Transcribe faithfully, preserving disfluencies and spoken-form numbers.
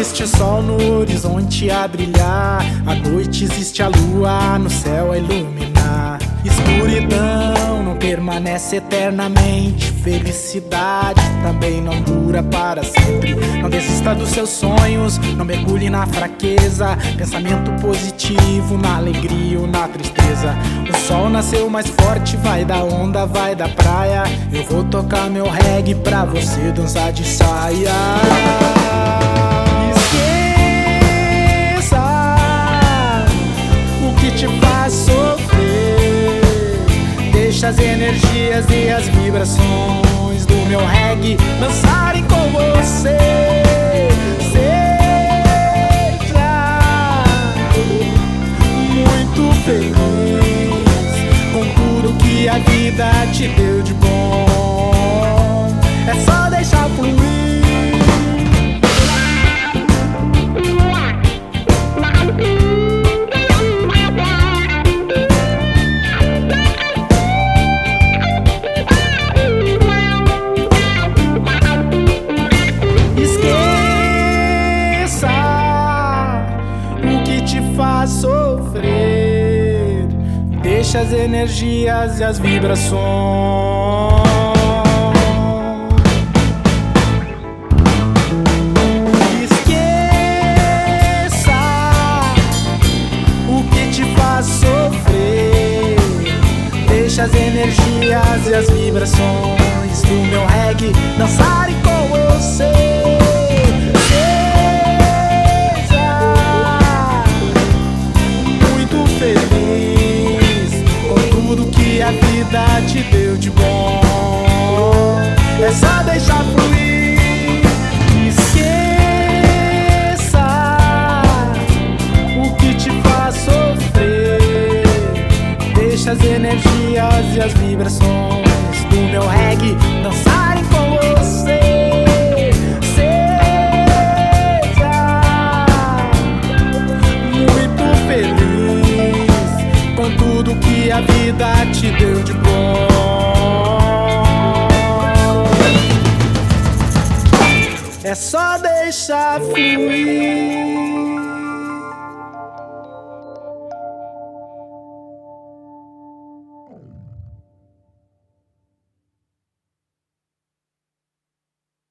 existe sol no horizonte a brilhar, à noite existe a lua no céu a iluminar. Escuridão não permanece eternamente, felicidade também não dura para sempre. Não desista dos seus sonhos, não mergulhe na fraqueza. Pensamento positivo na alegria ou na tristeza. O sol nasceu mais forte, vai da onda, vai da praia. Eu vou tocar meu reggae pra você dançar de saia. Esqueça o que te faz sofrer, deixa as energias e as vibrações do meu reggae dançarem com você. Seja muito feliz com tudo que a vida te deu de bom. É só deixar fluir. Faz sofrer, deixa as energias e as vibrações. Esqueça o que te faz sofrer, deixa as energias e as vibrações do meu reggae dançarem com você. A vida te deu de bom, é só deixar fluir. Esqueça o que te faz sofrer, deixa as energias e as vibrações do meu reggae dançarem com você. Seja muito feliz com tudo que a vida te deu de bom. É só deixar fluir.